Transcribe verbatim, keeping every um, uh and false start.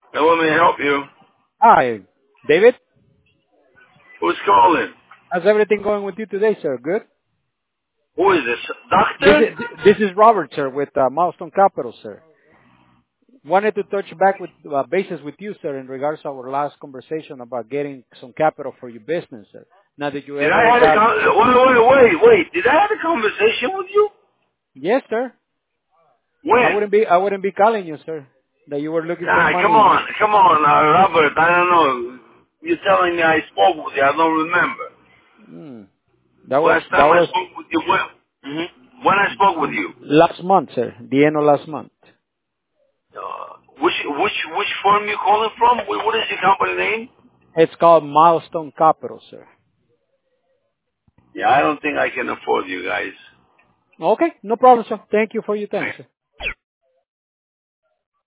Hello, may I help you? Hi, David. Who's calling? How's everything going with you today, sir? Good. Who is this? This Doctor? is this is Robert, sir, with uh, Milestone Capital, sir. Wanted to touch back with uh, bases with you, sir, in regards to our last conversation about getting some capital for your business, sir. Now that you Did I ever have a got, con- wait, wait, wait, wait. Did I have a conversation with you? yes, sir. I When? wouldn't be I wouldn't be calling you, sir, that you were looking for Nah, come money. on, come on, uh, Robert. I don't know. You're telling me I spoke with you. I don't remember. Hmm. That was Last that time I was spoke with you, when? hmm When I spoke with you? last month, sir. The end of last month. Uh, which which which firm you calling from? Wh- What is your company name? It's called Milestone Capital, sir. Yeah, I don't think I can afford you guys. Okay, no problem, sir. Thank you for your time, sir.